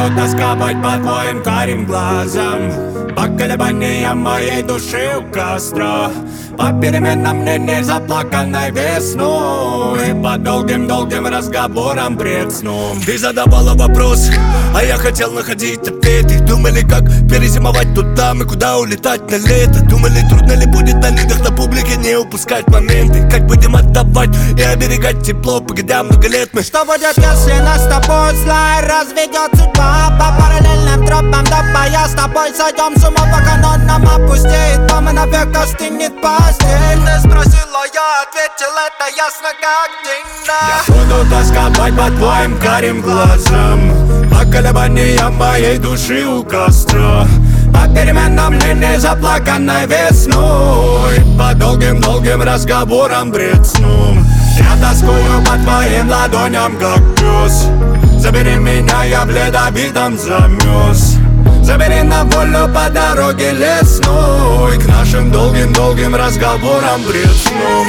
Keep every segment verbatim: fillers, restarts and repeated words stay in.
буду тосковать по твоим карим глазам, по колебаниям моей души у костра, по переменам мнений заплаканной весной, по долгим-долгим разговорам пред сном. Ты задавала вопрос, а я хотел находить ответы. Думали, как перезимовать тут там и куда улетать на лето. Думали, трудно ли будет на lidах на публике не упускать моменты. Как будем отдавать и оберегать тепло, погодя много лет мы. Что будет, если нас с тобой зла и разведет судьба? По параллельным тропам до боя с тобой сойдем с ума, пока нон нам опустеет, то мы навек остынет постель. Ты спросила, я ответил, это ясно как день, да. Я буду тосковать по твоим карим глазам, по колебаниям моей души у костра, по переменам мнений заплаканной весной, по долгим-долгим разговорам пред сном. Я тоскую по твоим ладоням, как пес. Забери меня, я в ледовитом замёрз. Забери на волю по дороге лесной, к нашим долгим-долгим разговорам пред сном.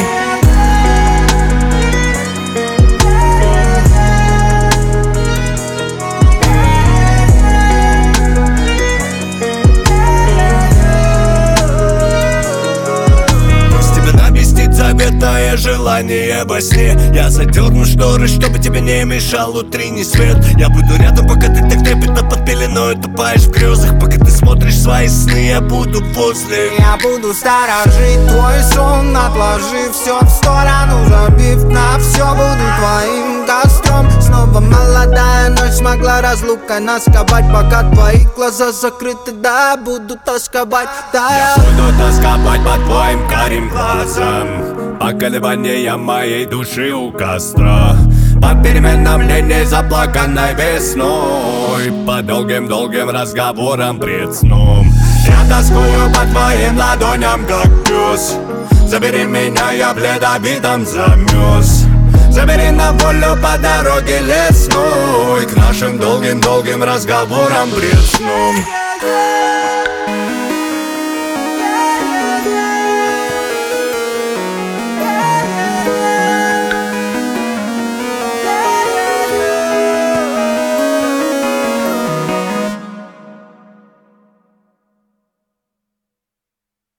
Заветное желание во сне. Я задерну шторы, чтобы тебе не мешал утренний свет. Я буду рядом, пока ты так трепетно под пеленой топаешь в грезах. Пока ты смотришь свои сны, я буду возле. Я буду сторожить твой сон, отложив все в сторону, забив на все, буду твоим костром. Снова молодая ночь смогла разлукой нас сковать, пока твои глаза закрыты, да, буду тосковать, да. Я буду тосковать по твоим карим глазам, по колебаниям моей души у костра, по переменам мнений заплаканной весной, по долгим-долгим разговорам пред сном. Я тоскую по твоим ладоням, как пес. Забери меня, я в ледовитом замёрз. Забери на волю по дороге лесной, к нашим долгим-долгим разговорам пред сном.